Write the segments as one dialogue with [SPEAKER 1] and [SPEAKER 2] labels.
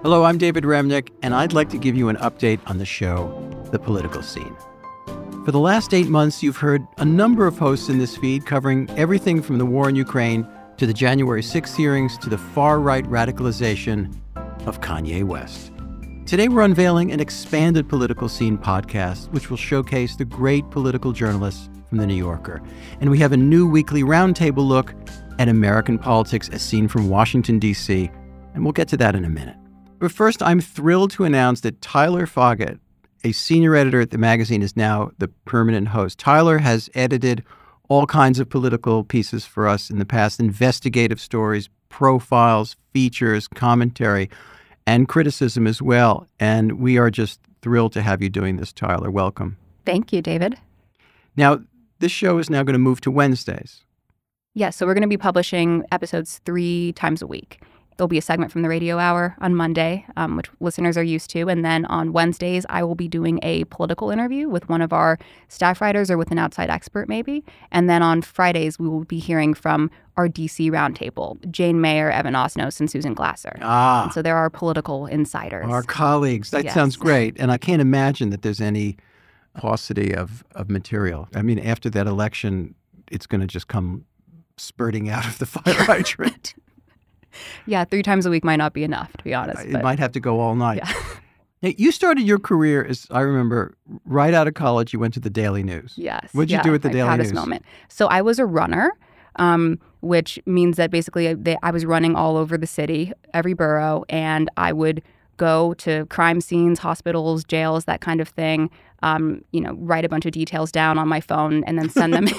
[SPEAKER 1] Hello, I'm David Remnick, and I'd like to give you an update on the show, The Political Scene. For the last 8 months, you've heard a number of hosts in this feed covering everything from the war in Ukraine to the January 6th hearings to the far-right radicalization of Kanye West. Today, we're unveiling an expanded Political Scene podcast, which will showcase the great political journalists from The New Yorker. And we have a new weekly roundtable look at American politics as seen from Washington, D.C., and we'll get to that in a minute. But first, I'm thrilled to announce that Tyler Foggatt, a senior editor at the magazine, is now the permanent host. Tyler has edited all kinds of political pieces for us in the past, investigative stories, profiles, features, commentary, and criticism as well. And we are just thrilled to have you doing this, Tyler. Welcome.
[SPEAKER 2] Thank you, David.
[SPEAKER 1] Now, this show is now going to move to Wednesdays.
[SPEAKER 2] Yes, so we're going to be publishing episodes 3 times a week. There'll be a segment from the Radio Hour on Monday, which listeners are used to. And then on Wednesdays, I will be doing a political interview with one of our staff writers or with an outside expert, maybe. And then on Fridays, we will be hearing from our D.C. roundtable, Jane Mayer, Evan Osnos, and Susan Glasser. And so there are political insiders.
[SPEAKER 1] Our colleagues. That sounds great. And I can't imagine that there's any paucity of material. I mean, after that election, it's going to just come spurting out of the fire hydrant.
[SPEAKER 2] Yeah, 3 times a week might not be enough, to be honest.
[SPEAKER 1] It might have to go all night.
[SPEAKER 2] Yeah.
[SPEAKER 1] Now, you started your career, as I remember, right out of college. You went to the Daily News.
[SPEAKER 2] Yes.
[SPEAKER 1] What did you do at the Daily News?
[SPEAKER 2] Moment. So I was a runner, which means that basically I was running all over the city, every borough, and I would go to crime scenes, hospitals, jails, that kind of thing. Write a bunch of details down on my phone and then send them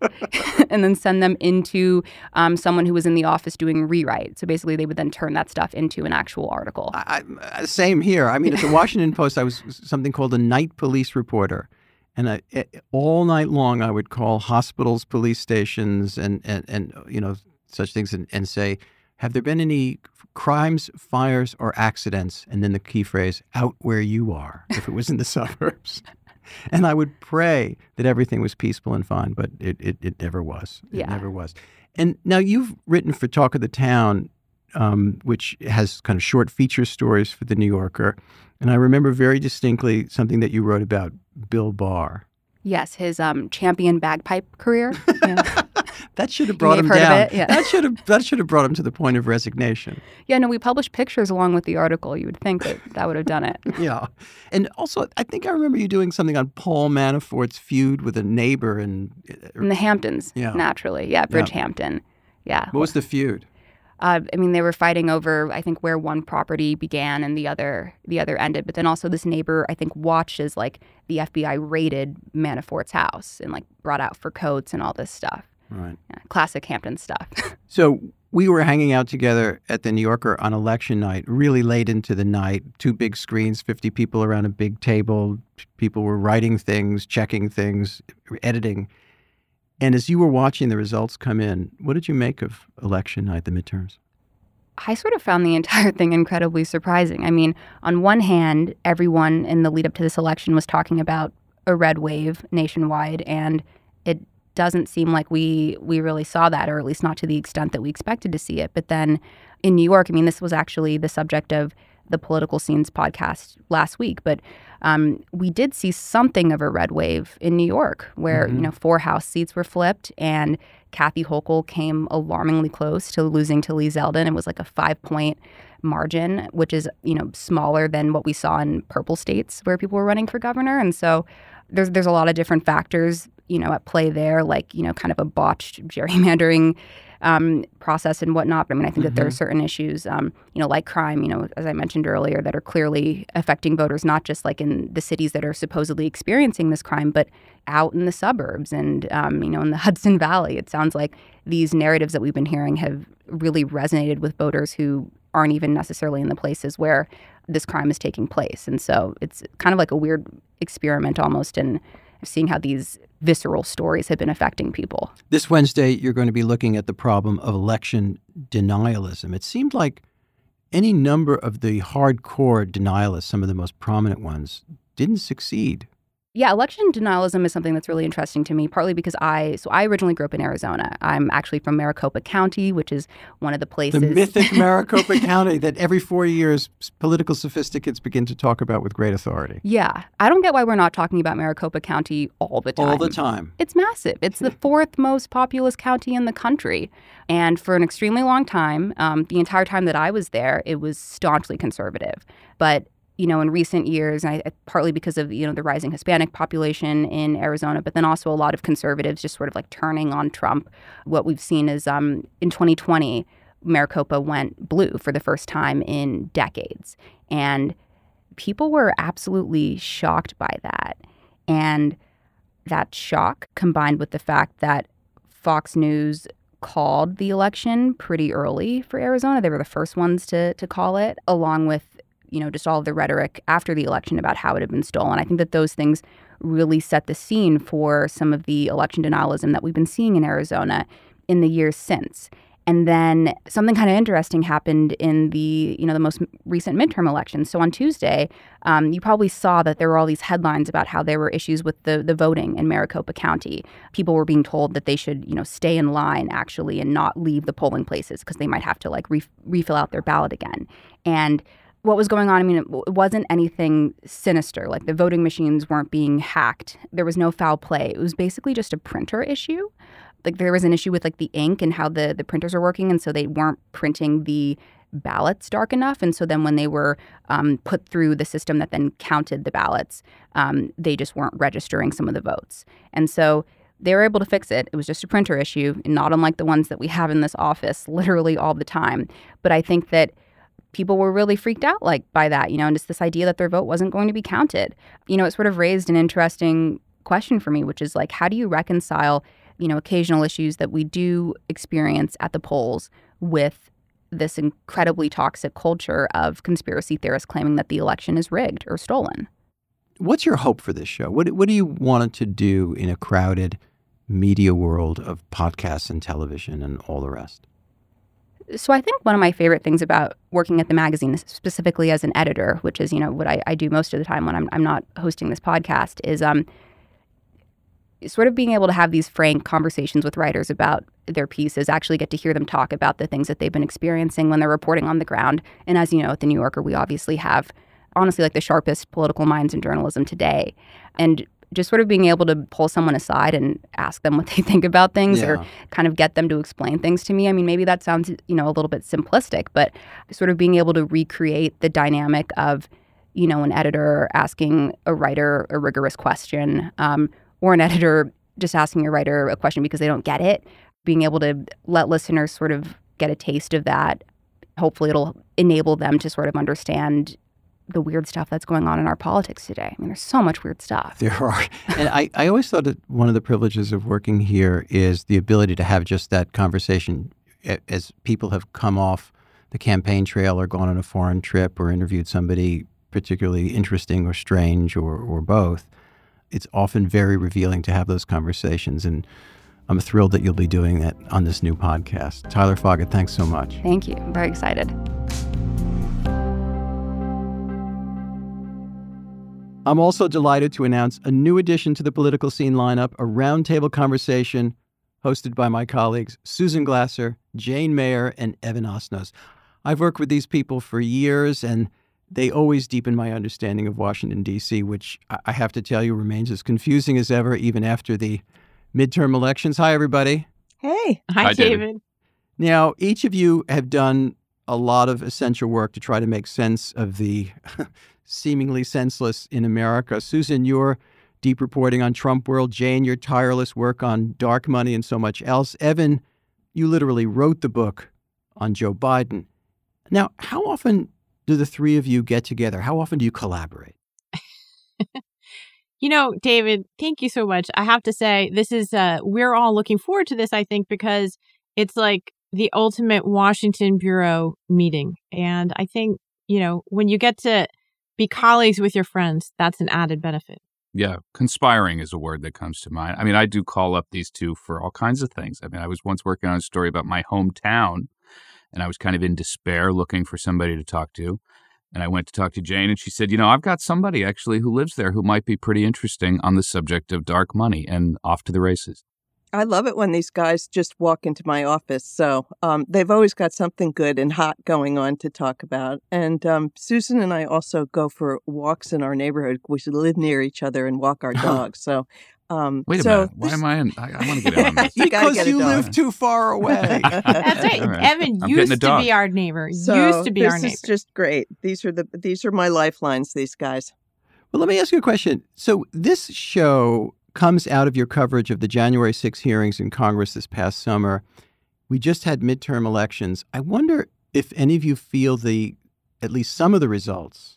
[SPEAKER 2] into someone who was in the office doing rewrite. So basically, they would then turn that stuff into an actual article.
[SPEAKER 1] Same here. I mean, at the Washington Post, I was something called a night police reporter. And all night long, I would call hospitals, police stations, and such things and say, have there been any crimes, fires, or accidents? And then the key phrase, out where you are, if it was in the suburbs. And I would pray that everything was peaceful and fine, but it never was. It never was. And now you've written for Talk of the Town, which has kind of short feature stories for The New Yorker. And I remember very distinctly something that you wrote about Bill Barr.
[SPEAKER 2] Yes, his champion bagpipe career. Yeah.
[SPEAKER 1] That should have brought him down. Yeah. That should have brought him to the point of resignation.
[SPEAKER 2] Yeah, no, we published pictures along with the article. You would think that would have done it.
[SPEAKER 1] Yeah. And also, I think I remember you doing something on Paul Manafort's feud with a neighbor in
[SPEAKER 2] the Hamptons, naturally. Yeah, Bridgehampton. Yeah.
[SPEAKER 1] What was the feud?
[SPEAKER 2] They were fighting over, I think, where one property began and the other ended. But then also this neighbor, I think, watched as, the FBI raided Manafort's house and, brought out fur coats and all this stuff.
[SPEAKER 1] Right.
[SPEAKER 2] Yeah, classic Hampton stuff.
[SPEAKER 1] So we were hanging out together at the New Yorker on election night, really late into the night, 2 big screens, 50 people around a big table. People were writing things, checking things, editing. And as you were watching the results come in, what did you make of election night, the midterms?
[SPEAKER 2] I sort of found the entire thing incredibly surprising. I mean, on one hand, everyone in the lead up to this election was talking about a red wave nationwide, and it doesn't seem like we really saw that, or at least not to the extent that we expected to see it. But then in New York, this was actually the subject of the Political Scenes podcast last week, but we did see something of a red wave in New York where, 4 House seats were flipped and Kathy Hochul came alarmingly close to losing to Lee Zeldin. It was like a 5-point margin, which is, smaller than what we saw in purple states where people were running for governor. And so there's a lot of different factors, at play there, kind of a botched gerrymandering process and whatnot. But I think that there are certain issues, like crime, as I mentioned earlier, that are clearly affecting voters, not just in the cities that are supposedly experiencing this crime, but out in the suburbs and, in the Hudson Valley. It sounds like these narratives that we've been hearing have really resonated with voters who aren't even necessarily in the places where this crime is taking place. And so it's kind of like a weird experiment almost in seeing how these visceral stories have been affecting people.
[SPEAKER 1] This Wednesday, you're going to be looking at the problem of election denialism. It seemed like any number of the hardcore denialists, some of the most prominent ones, didn't succeed
[SPEAKER 2] Yeah, election denialism is something that's really interesting to me, partly because I originally grew up in Arizona. I'm actually from Maricopa County, which is one of the places.
[SPEAKER 1] The mythic Maricopa County that every 4 years political sophisticates begin to talk about with great authority.
[SPEAKER 2] Yeah. I don't get why we're not talking about Maricopa County all the time.
[SPEAKER 1] All the time.
[SPEAKER 2] It's massive. It's the fourth most populous county in the country. And for an extremely long time, the entire time that I was there, it was staunchly conservative. But in recent years, partly because of, the rising Hispanic population in Arizona, but then also a lot of conservatives just sort of like turning on Trump. What we've seen is in 2020, Maricopa went blue for the first time in decades. And people were absolutely shocked by that. And that shock, combined with the fact that Fox News called the election pretty early for Arizona, they were the first ones to call it, along with just all of the rhetoric after the election about how it had been stolen. I think that those things really set the scene for some of the election denialism that we've been seeing in Arizona in the years since. And then something kind of interesting happened in the most recent midterm elections. So on Tuesday, you probably saw that there were all these headlines about how there were issues with the voting in Maricopa County. People were being told that they should, stay in line actually and not leave the polling places because they might have to refill out their ballot again. And what was going on, it wasn't anything sinister. Like the voting machines weren't being hacked. There was no foul play. It was basically just a printer issue. Like there was an issue with the ink and how the printers are working. And so they weren't printing the ballots dark enough. And so then when they were put through the system that then counted the ballots, they just weren't registering some of the votes. And so they were able to fix it. It was just a printer issue, not unlike the ones that we have in this office literally all the time. But I think that people were really freaked out by that, and just this idea that their vote wasn't going to be counted. It sort of raised an interesting question for me, which is how do you reconcile, occasional issues that we do experience at the polls with this incredibly toxic culture of conspiracy theorists claiming that the election is rigged or stolen?
[SPEAKER 1] What's your hope for this show? What do you want it to do in a crowded media world of podcasts and television and all the rest?
[SPEAKER 2] So I think one of my favorite things about working at the magazine, specifically as an editor, which is, what I do most of the time when I'm not hosting this podcast, is sort of being able to have these frank conversations with writers about their pieces, actually get to hear them talk about the things that they've been experiencing when they're reporting on the ground. And as you know, at The New Yorker, we obviously have, honestly, the sharpest political minds in journalism today. And just sort of being able to pull someone aside and ask them what they think about things or kind of get them to explain things to me. Maybe that sounds, a little bit simplistic, but sort of being able to recreate the dynamic of, an editor asking a writer a rigorous question or an editor just asking a writer a question because they don't get it, being able to let listeners sort of get a taste of that. Hopefully it'll enable them to sort of understand the weird stuff that's going on in our politics today. There's so much weird stuff.
[SPEAKER 1] There are. And I always thought that one of the privileges of working here is the ability to have just that conversation as people have come off the campaign trail or gone on a foreign trip or interviewed somebody particularly interesting or strange or both. It's often very revealing to have those conversations. And I'm thrilled that you'll be doing that on this new podcast. Tyler Foggatt, thanks so much.
[SPEAKER 2] Thank you. I'm very excited.
[SPEAKER 1] I'm also delighted to announce a new addition to the Political Scene lineup, a roundtable conversation hosted by my colleagues Susan Glasser, Jane Mayer, and Evan Osnos. I've worked with these people for years, and they always deepen my understanding of Washington, D.C., which I have to tell you remains as confusing as ever, even after the midterm elections. Hi, everybody.
[SPEAKER 3] Hey.
[SPEAKER 4] Hi, David.
[SPEAKER 1] Now, each of you have done a lot of essential work to try to make sense of the seemingly senseless in America. Susan, your deep reporting on Trump world. Jane, your tireless work on dark money and so much else. Evan, you literally wrote the book on Joe Biden. Now, how often do the three of you get together? How often do you collaborate?
[SPEAKER 3] David, thank you so much. I have to say, this is, we're all looking forward to this, I think, because it's like the ultimate Washington Bureau meeting. And I think, when you get to be colleagues with your friends, that's an added benefit.
[SPEAKER 4] Yeah, conspiring is a word that comes to mind. I do call up these two for all kinds of things. I was once working on a story about my hometown, and I was kind of in despair looking for somebody to talk to. And I went to talk to Jane, and she said, I've got somebody actually who lives there who might be pretty interesting on the subject of dark money, and off to the races.
[SPEAKER 5] I love it when these guys just walk into my office. So they've always got something good and hot going on to talk about. And Susan and I also go for walks in our neighborhood. We should live near each other and walk our dogs. So
[SPEAKER 4] wait a minute. Why am I in? I want to get in on this.
[SPEAKER 1] Because you live too far away.
[SPEAKER 3] That's right. Evan used to be our neighbor. Used to be our neighbor.
[SPEAKER 5] This is just great. These are my lifelines, these guys.
[SPEAKER 1] Well, let me ask you a question. So this show comes out of your coverage of the January 6 hearings in Congress this past summer. We just had midterm elections. I wonder if any of you feel at least some of the results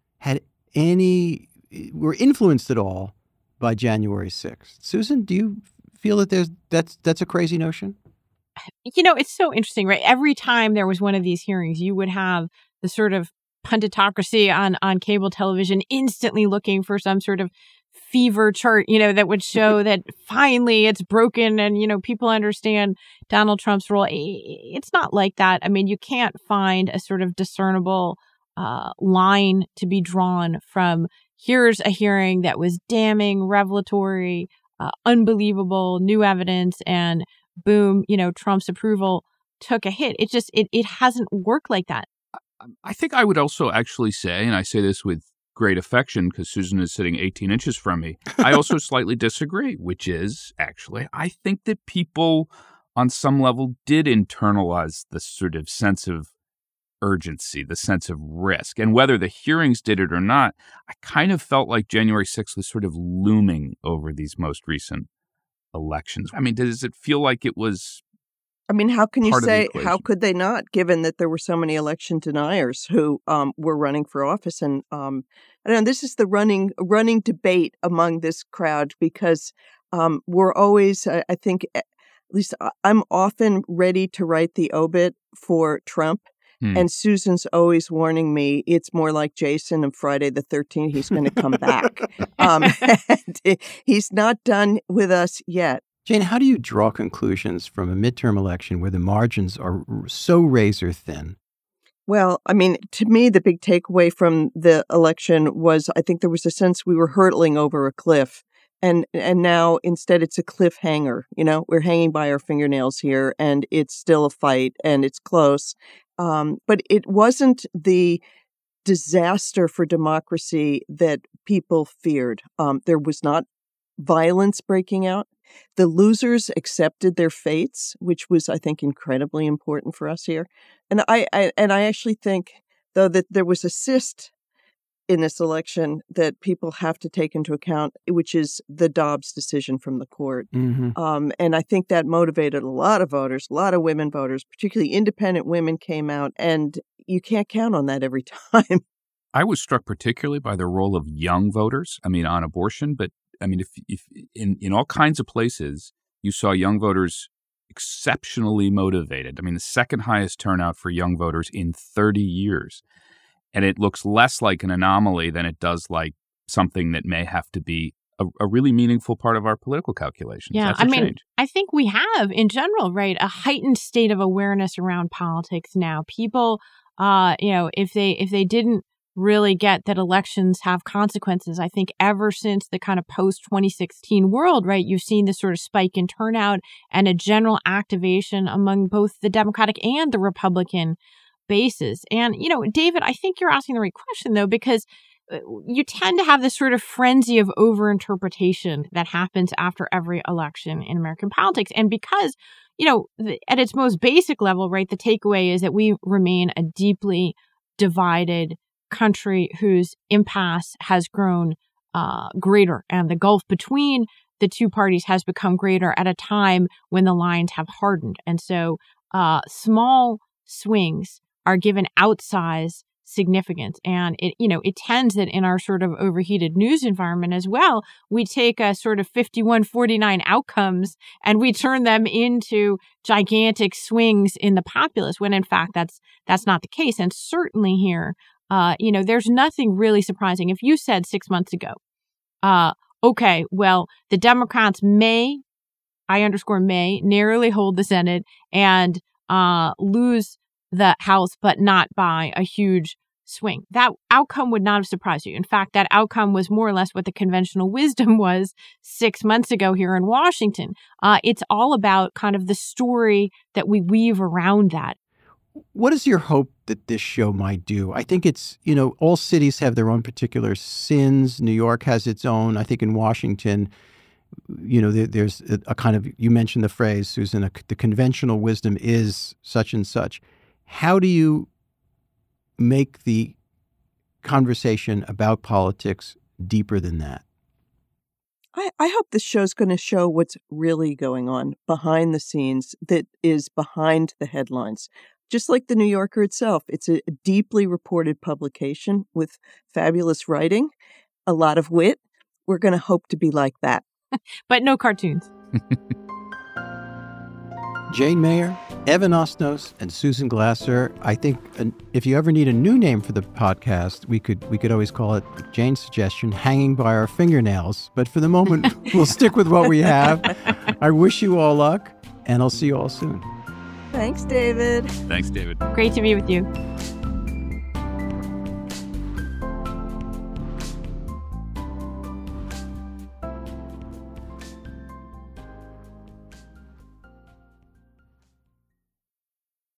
[SPEAKER 1] were influenced at all by January 6th. Susan, do you feel that that's a crazy notion?
[SPEAKER 3] It's so interesting, right? Every time there was one of these hearings, you would have the sort of punditocracy on cable television instantly looking for some sort of fever chart, that would show that finally it's broken and, people understand Donald Trump's role. It's not like that. I mean, you can't find a sort of discernible line to be drawn from here's a hearing that was damning, revelatory, unbelievable, new evidence, and boom, Trump's approval took a hit. It hasn't worked like that.
[SPEAKER 4] I think I would also actually say, and I say this with great affection because Susan is sitting 18 inches from me, I also slightly disagree, which is actually, I think that people on some level did internalize the sort of sense of urgency, the sense of risk. And whether the hearings did it or not, I kind of felt like January 6th was sort of looming over these most recent elections. I mean, does it feel like it was
[SPEAKER 5] how can you say, how could they not, given that there were so many election deniers who were running for office? And I don't know, this is the running debate among this crowd because we're always, I think, at least I'm often ready to write the obit for Trump. And Susan's always warning me, it's more like Jason and Friday the 13th. He's going to come back. And he's not done with us yet.
[SPEAKER 1] Jane, how do you draw conclusions from a midterm election where the margins are so razor thin?
[SPEAKER 5] Well, I mean, to me, the big takeaway from the election was I think there was a sense we were hurtling over a cliff. And now instead it's a cliffhanger. We're hanging by our fingernails here and it's still a fight and it's close. But it wasn't the disaster for democracy that people feared. There was not violence breaking out. The losers accepted their fates, which was, I think, incredibly important for us here. And I actually think, though, that there was a cyst in this election that people have to take into account, which is the Dobbs decision from the court. Mm-hmm. And I think that motivated a lot of voters, a lot of women voters, particularly independent women came out, and you can't count on that every time.
[SPEAKER 4] I was struck particularly by the role of young voters, on abortion, but if in all kinds of places, you saw young voters exceptionally motivated. The second highest turnout for young voters in 30 years. And it looks less like an anomaly than it does like something that may have to be a really meaningful part of our political calculations.
[SPEAKER 3] Yeah,
[SPEAKER 4] That's a change.
[SPEAKER 3] I think we have, in general, right, a heightened state of awareness around politics now. People, if they didn't really get that elections have consequences, I think ever since the kind of post-2016 world, right, you've seen this sort of spike in turnout and a general activation among both the Democratic and the Republican bases. And, David, I think you're asking the right question, though, because you tend to have this sort of frenzy of overinterpretation that happens after every election in American politics. And because, at its most basic level, right, the takeaway is that we remain a deeply divided country whose impasse has grown greater, and the gulf between the two parties has become greater at a time when the lines have hardened. And so small swings are given outsized significance. And it tends that in our sort of overheated news environment as well, we take a sort of 51-49 outcomes and we turn them into gigantic swings in the populace, when in fact that's not the case. And certainly here, there's nothing really surprising. If you said 6 months ago, okay, well, the Democrats may, I underscore may, narrowly hold the Senate and lose the House, but not by a huge swing. That outcome would not have surprised you. In fact, that outcome was more or less what the conventional wisdom was 6 months ago here in Washington. It's all about kind of the story that we weave around that.
[SPEAKER 1] What is your hope that this show might do? I think it's, all cities have their own particular sins. New York has its own. I think in Washington, there's a kind of, you mentioned the phrase, Susan, the conventional wisdom is such and such. How do you make the conversation about politics deeper than that?
[SPEAKER 5] I hope this show's going to show what's really going on behind the scenes, that is behind the headlines. Just like the New Yorker itself, it's a deeply reported publication with fabulous writing, a lot of wit. We're going to hope to be like that.
[SPEAKER 3] But no cartoons.
[SPEAKER 1] Jane Mayer, Evan Osnos, and Susan Glasser. I think if you ever need a new name for the podcast, we could always call it, Jane's suggestion, Hanging by Our Fingernails. But for the moment, we'll stick with what we have. I wish you all luck, and I'll see you all soon.
[SPEAKER 5] Thanks, David.
[SPEAKER 4] Thanks, David.
[SPEAKER 3] Great to be with you.